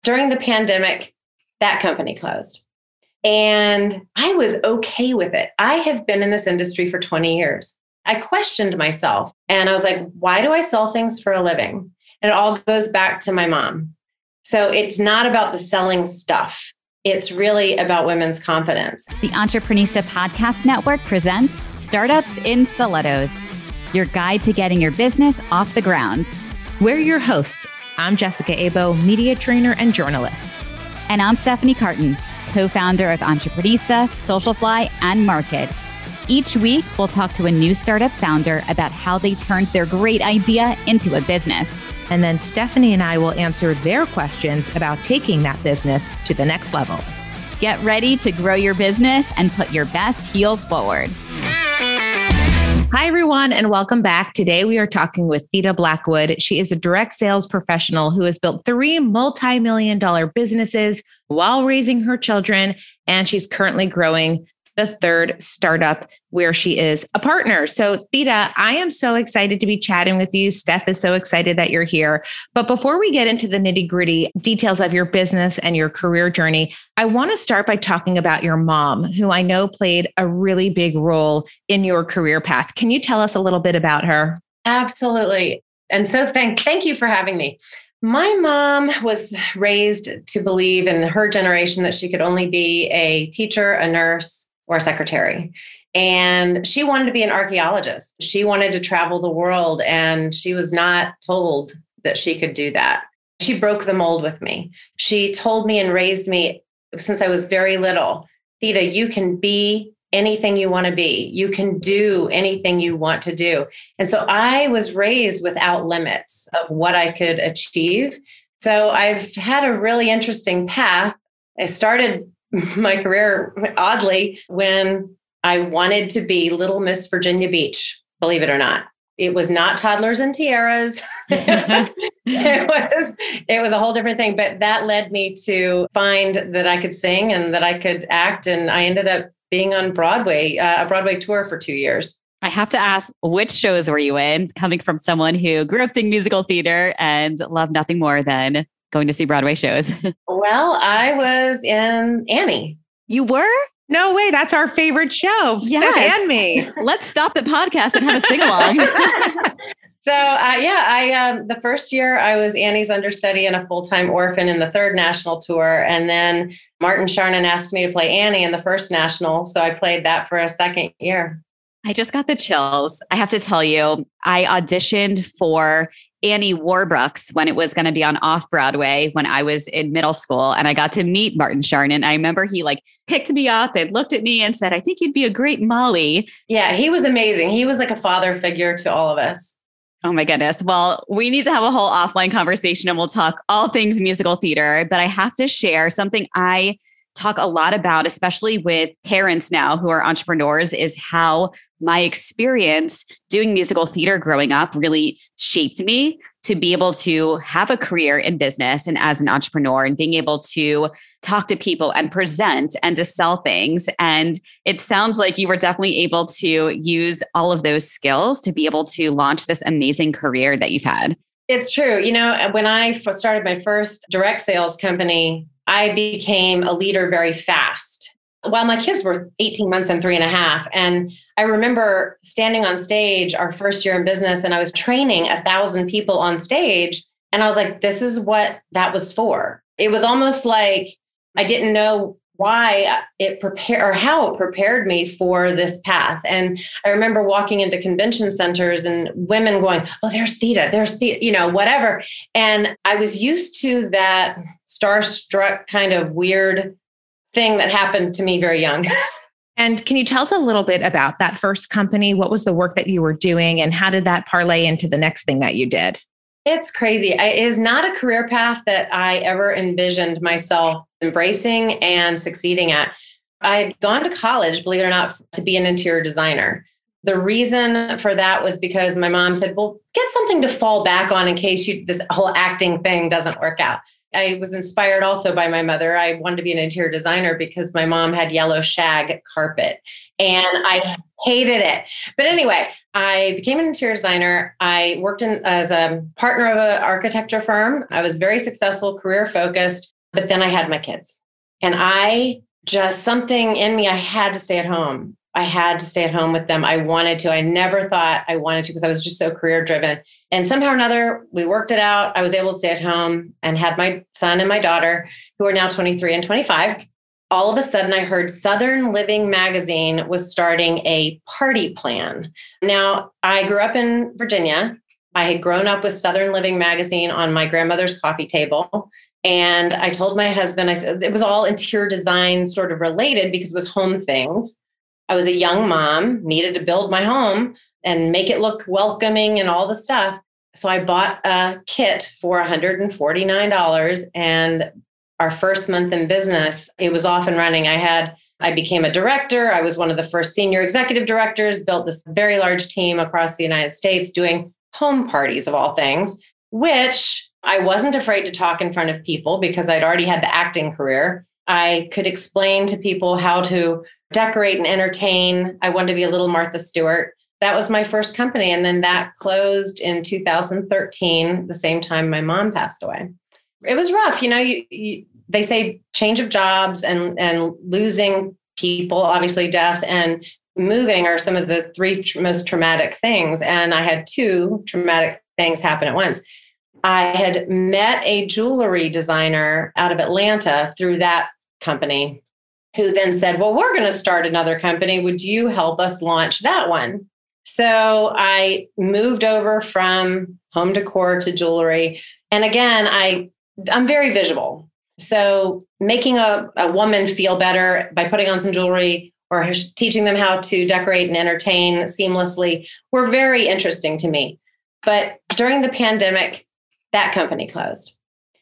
During the pandemic, that company closed. And I was okay with it. I have been in this industry for 20 years. I questioned myself and I was like, why do I sell things for a living? And it all goes back to my mom. So it's not about the selling stuff. It's really about women's confidence. The Entreprenista Podcast Network presents Startups in Stilettos, your guide to getting your business off the ground. We're your hosts. I'm Jessica Abo, media trainer and journalist. And I'm Stephanie Carton, co-founder of Entreprenista, Socialfly, and Market. Each week, we'll talk to a new startup founder about how they turned their great idea into a business. And then Stephanie and I will answer their questions about taking that business to the next level. Get ready to grow your business and put your best heel forward. Hi, everyone, and welcome back. Today, we are talking with Theda Blackwood. She is a direct sales professional who has built 3 multi-million-dollar businesses while raising her children, and she's currently growing the 3rd startup where she is a partner. So Theda, I am so excited to be chatting with you. Steph is so excited that you're here. But before we get into the nitty-gritty details of your business and your career journey, I want to start by talking about your mom, who I know played a really big role in your career path. Can you tell us a little bit about her? Absolutely. And so thank you for having me. My mom was raised to believe in her generation that she could only be a teacher, a nurse, or a secretary. And she wanted to be an archaeologist. She wanted to travel the world, and she was not told that she could do that. She broke the mold with me. She told me and raised me since I was very little, Theda, you can be anything you want to be. You can do anything you want to do. And so I was raised without limits of what I could achieve. So I've had a really interesting path. I started my career, oddly, when I wanted to be Little Miss Virginia Beach, believe it or not. It was not toddlers and tiaras. It was a whole different thing, but that led me to find that I could sing and that I could act. And I ended up being on Broadway, a Broadway tour for 2 years. I have to ask, which shows were you in, coming from someone who grew up doing musical theater and loved nothing more than going to see Broadway shows? Well, I was in Annie. You were? No way. That's our favorite show. Yes. Steph and me. Let's stop the podcast and have a sing along. The first year I was Annie's understudy and a full-time orphan in the 3rd national tour. And then Martin Charnin asked me to play Annie in the 1st national. So I played that for a 2nd year. I just got the chills. I have to tell you, I auditioned for Annie Warbucks when it was going to be on Off-Broadway when I was in middle school, and I got to meet Martin Charnin. I remember he picked me up and looked at me and said, I think you'd be a great Molly. Yeah, he was amazing. He was like a father figure to all of us. Oh my goodness. Well, we need to have a whole offline conversation and we'll talk all things musical theater, but I have to share something I talk a lot about, especially with parents now who are entrepreneurs, is how my experience doing musical theater growing up really shaped me to be able to have a career in business and as an entrepreneur and being able to talk to people and present and to sell things. And it sounds like you were definitely able to use all of those skills to be able to launch this amazing career that you've had. It's true. You know, when I started my first direct sales company, I became a leader very fast. While my kids were 18 months and 3.5. And I remember standing on stage our first year in business, and I was training 1,000 people on stage. And I was like, this is what that was for. It was almost like I didn't know why it prepared or how it prepared me for this path. And I remember walking into convention centers and women going, oh, there's Theda, whatever. And I was used to that starstruck kind of weird thing that happened to me very young. And can you tell us a little bit about that first company? What was the work that you were doing and how did that parlay into the next thing that you did? It's crazy. It is not a career path that I ever envisioned myself embracing and succeeding at. I'd gone to college, believe it or not, to be an interior designer. The reason for that was because my mom said, well, get something to fall back on in case this whole acting thing doesn't work out. I was inspired also by my mother. I wanted to be an interior designer because my mom had yellow shag carpet and I hated it. But anyway, I became an interior designer. I worked as a partner of an architecture firm. I was very successful, career focused, but then I had my kids. And something in me, I had to stay at home. I had to stay at home with them. I wanted to. I never thought I wanted to because I was just so career driven. And somehow or another, we worked it out. I was able to stay at home and had my son and my daughter, who are now 23 and 25. All of a sudden, I heard Southern Living Magazine was starting a party plan. Now, I grew up in Virginia. I had grown up with Southern Living Magazine on my grandmother's coffee table. And I told my husband, I said, it was all interior design sort of related because it was home things. I was a young mom, needed to build my home and make it look welcoming and all the stuff. So I bought a kit for $149, and our first month in business, it was off and running. I became a director. I was one of the first senior executive directors, built this very large team across the United States doing home parties of all things, which I wasn't afraid to talk in front of people because I'd already had the acting career. I could explain to people how to decorate and entertain. I wanted to be a little Martha Stewart. That was my first company. And then that closed in 2013, the same time my mom passed away. It was rough. They say change of jobs and losing people, obviously death and moving are some of the three most traumatic things. And I had two traumatic things happen at once. I had met a jewelry designer out of Atlanta through that company who then said, well, we're going to start another company. Would you help us launch that one? So I moved over from home decor to jewelry. And again, I'm very visual. So making a woman feel better by putting on some jewelry or teaching them how to decorate and entertain seamlessly were very interesting to me. But during the pandemic, that company closed.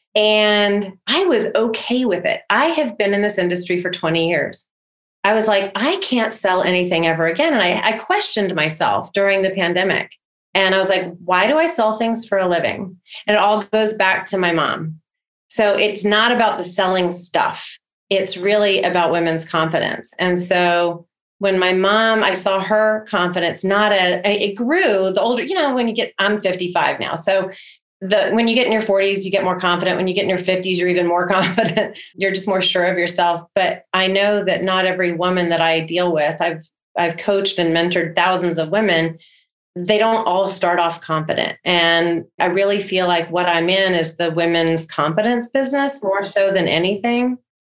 And I was okay with it. I have been in this industry for 20 years. I was like, I can't sell anything ever again. And I questioned myself during the pandemic. And I was like, why do I sell things for a living? And it all goes back to my mom. So it's not about the selling stuff. It's really about women's confidence. And so when my mom, I saw her confidence, it grew the older, I'm 55 now. So when you get in your 40s, you get more confident. When you get in your 50s, you're even more confident. You're just more sure of yourself. But I know that not every woman that I deal with, I've coached and mentored thousands of women. They don't all start off confident. And I really feel like what I'm in is the women's confidence business more so than anything.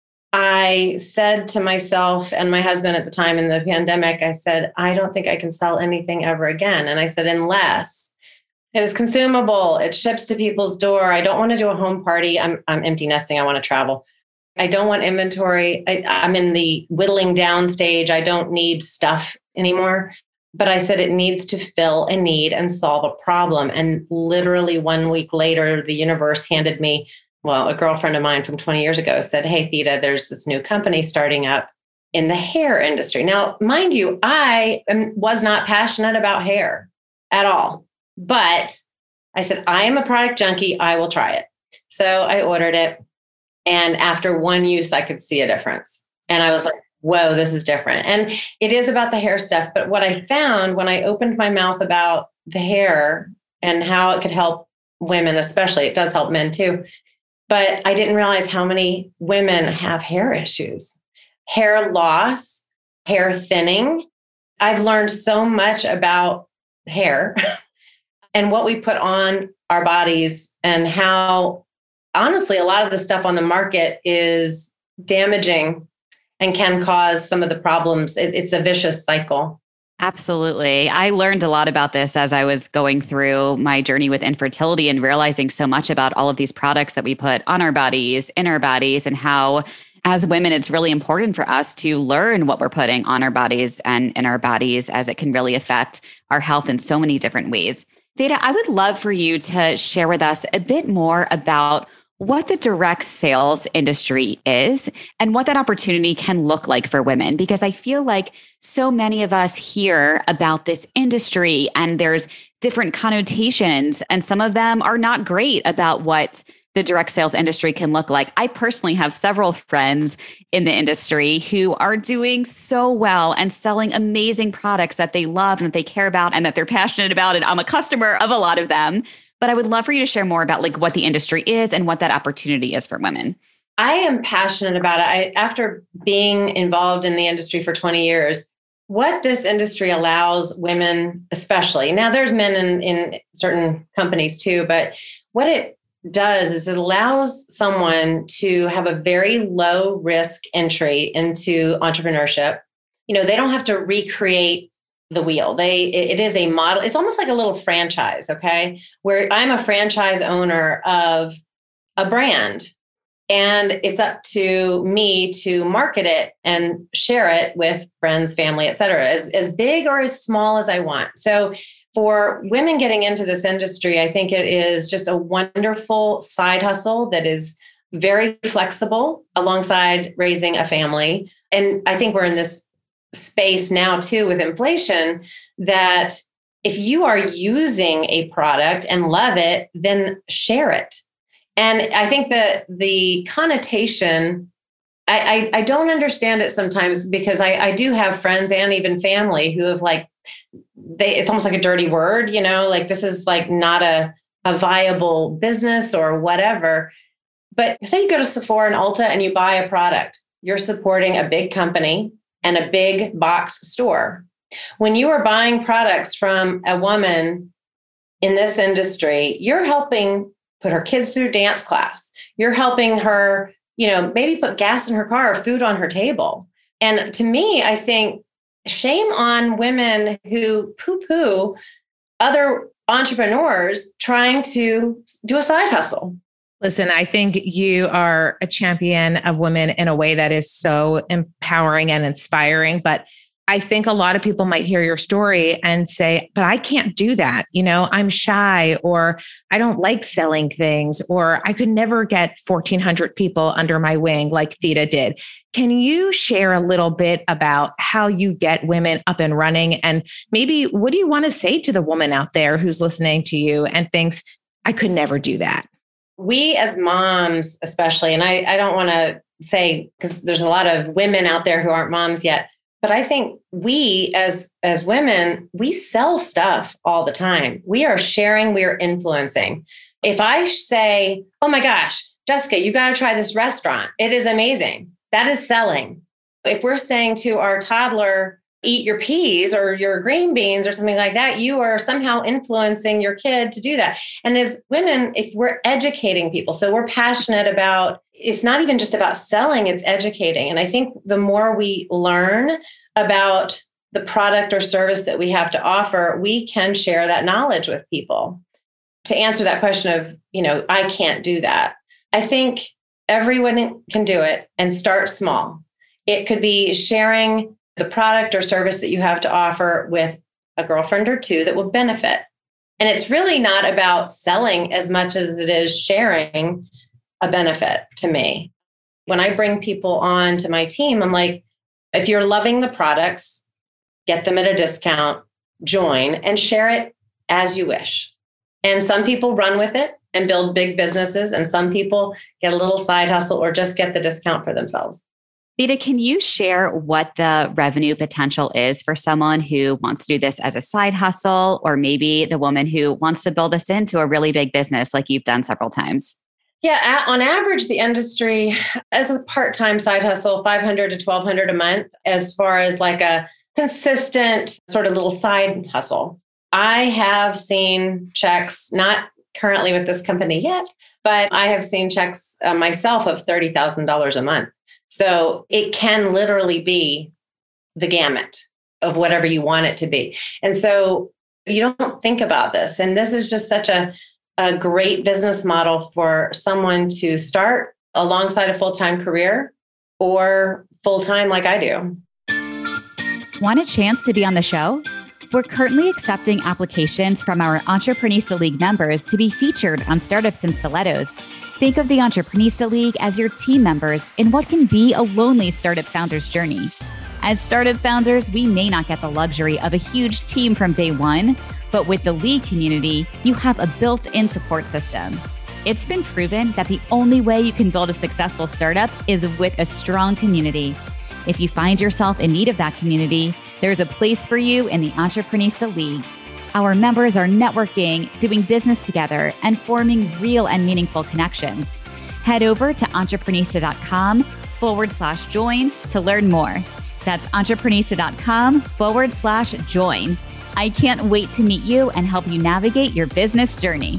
I said to myself and my husband at the time in the pandemic, I said, I don't think I can sell anything ever again. And I said, unless it is consumable, it ships to people's door. I don't want to do a home party. I'm empty nesting. I want to travel. I don't want inventory. I'm in the whittling down stage. I don't need stuff anymore. But I said it needs to fill a need and solve a problem. And literally 1 week later, the universe handed me, a girlfriend of mine from 20 years ago said, hey, Theda, there's this new company starting up in the hair industry. Now, mind you, I was not passionate about hair at all. But I said, I am a product junkie. I will try it. So I ordered it. And after one use, I could see a difference. And I was like, whoa, this is different. And it is about the hair stuff. But what I found when I opened my mouth about the hair and how it could help women, especially, it does help men too. But I didn't realize how many women have hair issues, hair loss, hair thinning. I've learned so much about hair and what we put on our bodies and how, honestly, a lot of the stuff on the market is damaging and can cause some of the problems. It's a vicious cycle. Absolutely. I learned a lot about this as I was going through my journey with infertility and realizing so much about all of these products that we put on our bodies, in our bodies, and how as women, it's really important for us to learn what we're putting on our bodies and in our bodies, as it can really affect our health in so many different ways. Theda, I would love for you to share with us a bit more about what the direct sales industry is and what that opportunity can look like for women, because I feel like so many of us hear about this industry and there's different connotations, and some of them are not great about what the direct sales industry can look like. I personally have several friends in the industry who are doing so well and selling amazing products that they love and that they care about and that they're passionate about. And I'm a customer of a lot of them. But I would love for you to share more about like what the industry is and what that opportunity is for women. I am passionate about it. After being involved in the industry for 20 years, what this industry allows women, especially, now there's men in certain companies too, but what it does is it allows someone to have a very low risk entry into entrepreneurship. You know, they don't have to recreate the wheel. It is a model. It's almost like a little franchise, okay? Where I'm a franchise owner of a brand, and it's up to me to market it and share it with friends, family, et cetera, as big or as small as I want. So for women getting into this industry, I think it is just a wonderful side hustle that is very flexible alongside raising a family. And I think we're in this space now too with inflation that if you are using a product and love it, then share it. And I think that the connotation, I don't understand it sometimes because I do have friends and even family who have like, it's almost like a dirty word, you know, like this is like not a viable business or whatever. But say you go to Sephora and Ulta and you buy a product, you're supporting a big company and a big box store. When you are buying products from a woman in this industry, you're helping put her kids through dance class. You're helping her, you know, maybe put gas in her car or food on her table. And to me, I think shame on women who poo-poo other entrepreneurs trying to do a side hustle. Listen, I think you are a champion of women in a way that is so empowering and inspiring. But I think a lot of people might hear your story and say, but I can't do that. You know, I'm shy, or I don't like selling things, or I could never get 1,400 people under my wing like Theda did. Can you share a little bit about how you get women up and running? And maybe what do you want to say to the woman out there who's listening to you and thinks, I could never do that? We as moms, especially, and I don't want to say, because there's a lot of women out there who aren't moms yet, but I think we as women, we sell stuff all the time. We are sharing, we are influencing. If I say, oh my gosh, Jessica, you got to try this restaurant. It is amazing. That is selling. If we're saying to our toddler, eat your peas or your green beans or something like that, you are somehow influencing your kid to do that. And as women, if we're educating people, so we're passionate about, it's not even just about selling, it's educating. And I think the more we learn about the product or service that we have to offer, we can share that knowledge with people. To answer that question of, you know, I can't do that. I think everyone can do it and start small. It could be sharing the product or service that you have to offer with a girlfriend or two that will benefit. And it's really not about selling as much as it is sharing a benefit to me. When I bring people on to my team, I'm like, if you're loving the products, get them at a discount, join and share it as you wish. And some people run with it and build big businesses, and some people get a little side hustle or just get the discount for themselves. Theda, can you share what the revenue potential is for someone who wants to do this as a side hustle, or maybe the woman who wants to build this into a really big business like you've done several times? Yeah, on average, the industry as a part-time side hustle, $500 to $1,200 a month, as far as like a consistent sort of little side hustle. I have seen checks, not currently with this company yet, but I have seen checks myself of $30,000 a month. So it can literally be the gamut of whatever you want it to be. And so you don't think about this. And this is just such a great business model for someone to start alongside a full-time career or full-time like I do. Want a chance to be on the show? We're currently accepting applications from our Entreprenista League members to be featured on Startups and Stilettos. Think of the Entreprenista League as your team members in what can be a lonely startup founder's journey. As startup founders, we may not get the luxury of a huge team from day one, but with the League community, you have a built-in support system. It's been proven that the only way you can build a successful startup is with a strong community. If you find yourself in need of that community, there's a place for you in the Entreprenista League. Our members are networking, doing business together, and forming real and meaningful connections. Head over to entreprenista.com/join to learn more. That's entreprenista.com/join. I can't wait to meet you and help you navigate your business journey.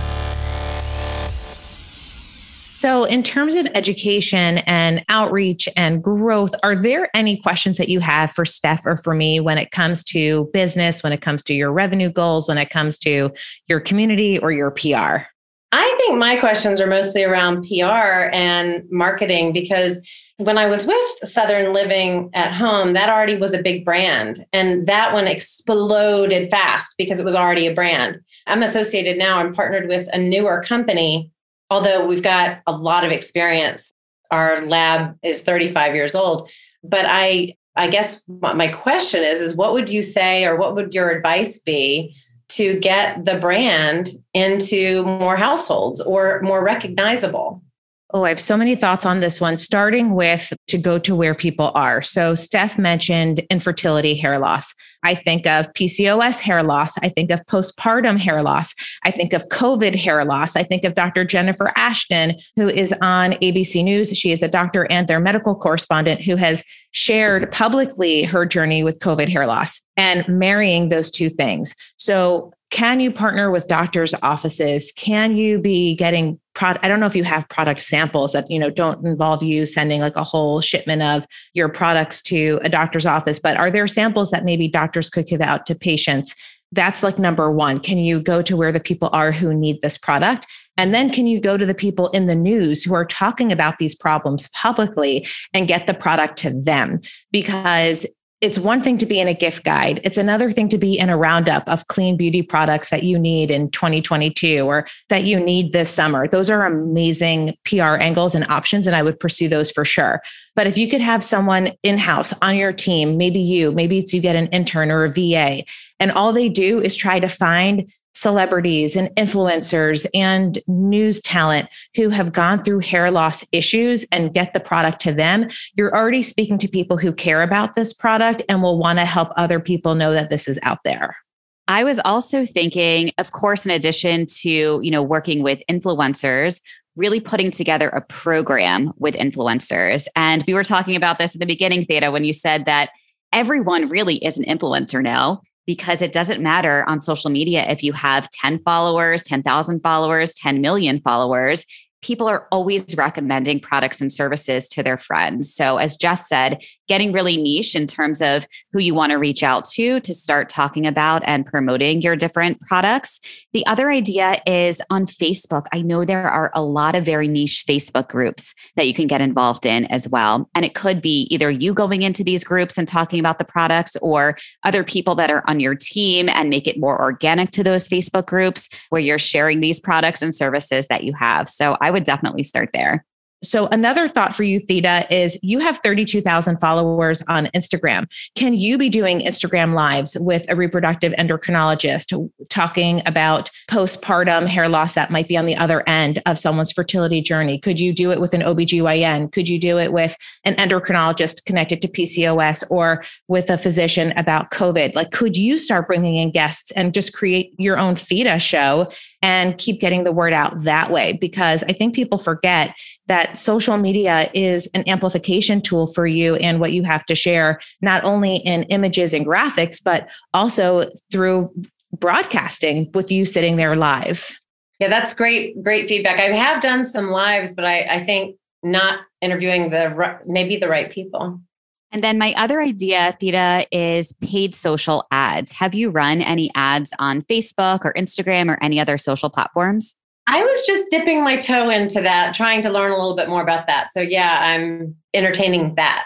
So in terms of education and outreach and growth, are there any questions that you have for Steph or for me when it comes to business, when it comes to your revenue goals, when it comes to your community or your PR? I think my questions are mostly around PR and marketing, because when I was with Southern Living at home, that already was a big brand. And that one exploded fast because it was already a brand. I'm associated now. I'm partnered with a newer company. Although we've got a lot of experience, our lab is 35 years old. But I guess my question is what would you say, or what would your advice be to get the brand into more households or more recognizable? Oh, I have so many thoughts on this one, starting with to go to where people are. So Steph mentioned infertility hair loss. I think of PCOS hair loss. I think of postpartum hair loss. I think of COVID hair loss. I think of Dr. Jennifer Ashton, who is on ABC News. She is a doctor and their medical correspondent who has shared publicly her journey with COVID hair loss and marrying those two things. So can you partner with doctors' offices? Can you be getting I don't know if you have product samples that, don't involve you sending like a whole shipment of your products to a doctor's office, but are there samples that maybe doctors could give out to patients? That's like number one. Can you go to where the people are who need this product? And then can you go to the people in the news who are talking about these problems publicly and get the product to them? Because it's one thing to be in a gift guide. It's another thing to be in a roundup of clean beauty products that you need in 2022 or that you need this summer. Those are amazing PR angles and options, and I would pursue those for sure. But if you could have someone in-house on your team, maybe it's you get an intern or a VA, and all they do is try to find celebrities and influencers and news talent who have gone through hair loss issues and get the product to them, you're already speaking to people who care about this product and will want to help other people know that this is out there. I was also thinking, of course, in addition to, working with influencers, really putting together a program with influencers. And we were talking about this at the beginning, Theda, when you said that everyone really is an influencer now, because it doesn't matter on social media if you have 10 followers, 10,000 followers, 10 million followers. People are always recommending products and services to their friends. So as Jess said, getting really niche in terms of who you want to reach out to start talking about and promoting your different products. The other idea is on Facebook. I know there are a lot of very niche Facebook groups that you can get involved in as well. And it could be either you going into these groups and talking about the products, or other people that are on your team, and make it more organic to those Facebook groups where you're sharing these products and services that you have. So I would definitely start there. So another thought for you, Theda, is you have 32,000 followers on Instagram. Can you be doing Instagram lives with a reproductive endocrinologist talking about postpartum hair loss that might be on the other end of someone's fertility journey? Could you do it with an OBGYN? Could you do it with an endocrinologist connected to PCOS, or with a physician about COVID? Like, could you start bringing in guests and just create your own Theda show and keep getting the word out that way? Because I think people forget that social media is an amplification tool for you and what you have to share, not only in images and graphics, but also through broadcasting with you sitting there live. Yeah, that's great feedback. I have done some lives, but I think not interviewing maybe the right people. And then my other idea, Theda, is paid social ads. Have you run any ads on Facebook or Instagram or any other social platforms? I was just dipping my toe into that, trying to learn a little bit more about that. So yeah, I'm entertaining that.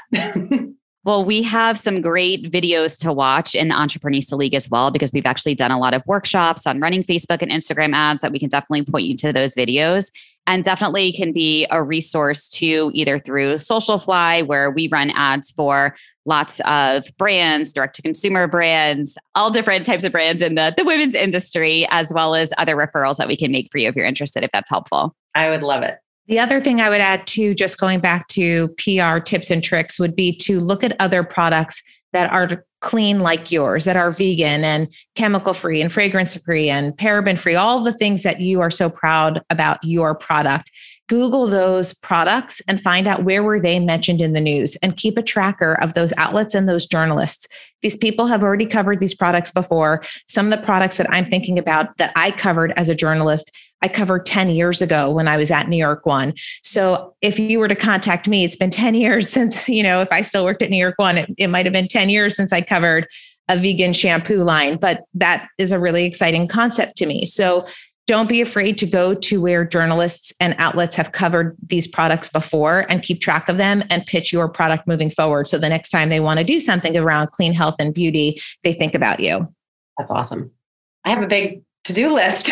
Well, we have some great videos to watch in the Entreprenista League as well, because we've actually done a lot of workshops on running Facebook and Instagram ads that we can definitely point you to those videos. and definitely can be a resource to either through Socialfly, where we run ads for lots of brands, direct to consumer brands, all different types of brands in the women's industry, as well as other referrals that we can make for you if you're interested, if that's helpful. I would love it. The other thing I would add to just going back to PR tips and tricks would be to look at other products that are clean like yours, that are vegan and chemical free and fragrance free and paraben free, all the things that you are so proud about your product. Google those products and find out where were they mentioned in the news, and keep a tracker of those outlets and those journalists. These people have already covered these products before. Some of the products that I'm thinking about that I covered as a journalist, I covered 10 years ago when I was at New York One. So if you were to contact me, it's been 10 years since, if I still worked at New York One, it might have been 10 years since I covered a vegan shampoo line, but that is a really exciting concept to me. So don't be afraid to go to where journalists and outlets have covered these products before and keep track of them and pitch your product moving forward. So the next time they want to do something around clean health and beauty, they think about you. That's awesome. I have a big to-do list.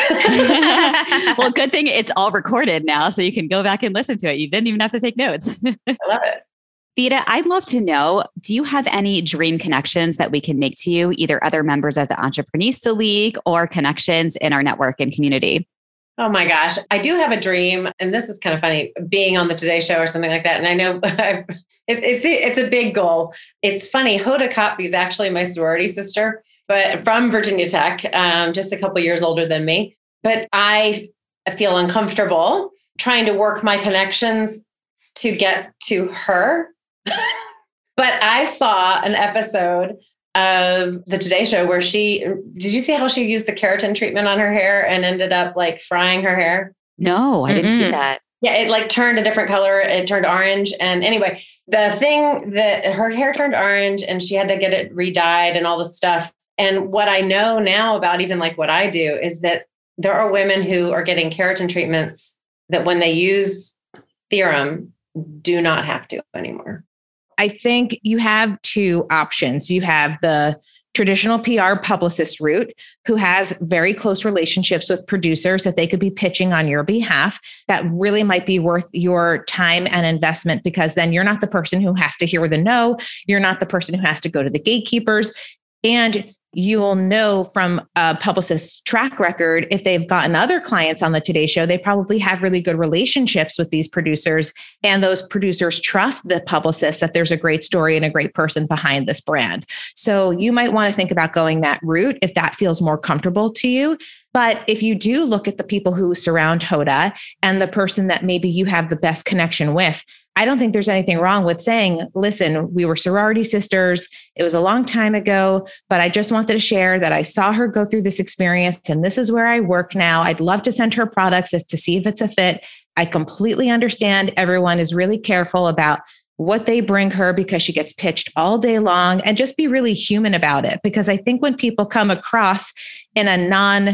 Well, good thing it's all recorded now, so you can go back and listen to it. You didn't even have to take notes. I love it. Theda, I'd love to know, do you have any dream connections that we can make to you, either other members of the Entreprenista League or connections in our network and community? Oh my gosh. I do have a dream, and this is kind of funny, being on the Today Show or something like that. And I know it's a big goal. It's funny. Hoda Kotb is actually my sorority sister, but from Virginia Tech, just a couple years older than me. But I feel uncomfortable trying to work my connections to get to her. But I saw an episode of the Today Show where did you see how she used the keratin treatment on her hair and ended up like frying her hair? No, I didn't see that. Yeah, it like turned a different color. It turned orange. And anyway, the thing that her hair turned orange and she had to get it re-dyed and all the stuff. And what I know now about even like what I do is that there are women who are getting keratin treatments that when they use Theorem do not have to anymore. I think you have two options. You have the traditional PR publicist route, who has very close relationships with producers that they could be pitching on your behalf. That really might be worth your time and investment, because then you're not the person who has to hear the no. You're not the person who has to go to the gatekeepers. And you will know from a publicist's track record, if they've gotten other clients on the Today Show, they probably have really good relationships with these producers, and those producers trust the publicist that there's a great story and a great person behind this brand. So you might want to think about going that route if that feels more comfortable to you. But if you do look at the people who surround Hoda and the person that maybe you have the best connection with, I don't think there's anything wrong with saying, listen, we were sorority sisters. It was a long time ago, but I just wanted to share that I saw her go through this experience and this is where I work now. I'd love to send her products to see if it's a fit. I completely understand everyone is really careful about what they bring her because she gets pitched all day long, and just be really human about it. Because I think when people come across in a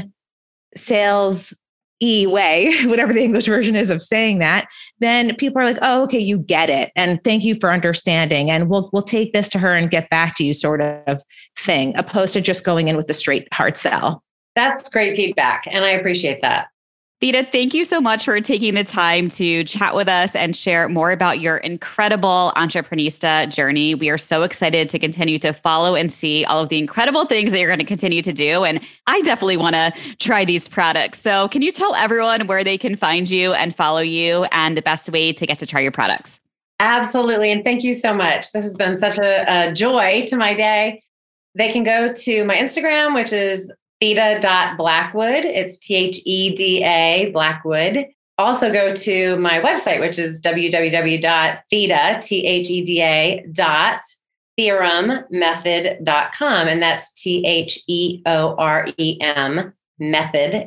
non-sales way, whatever the English version is of saying that, then people are like, oh, okay, you get it. And thank you for understanding. And we'll take this to her and get back to you sort of thing, opposed to just going in with the straight hard sell. That's great feedback. And I appreciate that. Theda, thank you so much for taking the time to chat with us and share more about your incredible Entreprenista journey. We are so excited to continue to follow and see all of the incredible things that you're going to continue to do. And I definitely want to try these products. So can you tell everyone where they can find you and follow you and the best way to get to try your products? Absolutely. And thank you so much. This has been such a joy to my day. They can go to my Instagram, which is Theda.Blackwood. It's THEDA Blackwood. Also go to my website, which is www.theda.theoremmethod.com. And that's THEOREM method,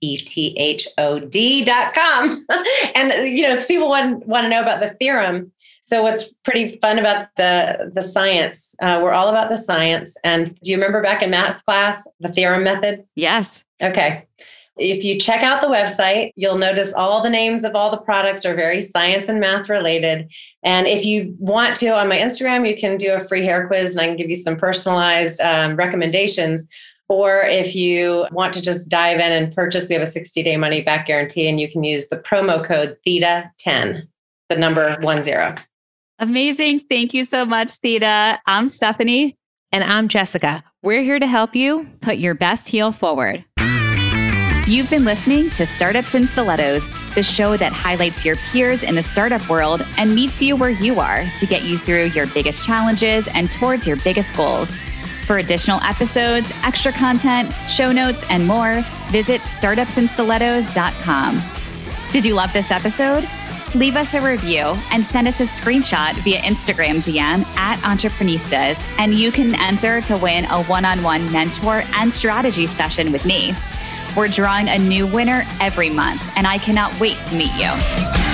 METHOD.com. And, if people want to know about the theorem. So what's pretty fun about the science, we're all about the science. And do you remember back in math class, the theorem method? Yes. Okay. If you check out the website, you'll notice all the names of all the products are very science and math related. And if you want to, on my Instagram, you can do a free hair quiz and I can give you some personalized recommendations. Or if you want to just dive in and purchase, we have a 60-day money back guarantee, and you can use the promo code Theta10, the number 10. Amazing. Thank you so much, Theta. I'm Stephanie. And I'm Jessica. We're here to help you put your best heel forward. You've been listening to Startups in Stilettos, the show that highlights your peers in the startup world and meets you where you are to get you through your biggest challenges and towards your biggest goals. For additional episodes, extra content, show notes, and more, visit startupsinstilettos.com. Did you love this episode? Leave us a review and send us a screenshot via Instagram DM @Entreprenistas, and you can enter to win a one-on-one mentor and strategy session with me. We're drawing a new winner every month, and I cannot wait to meet you.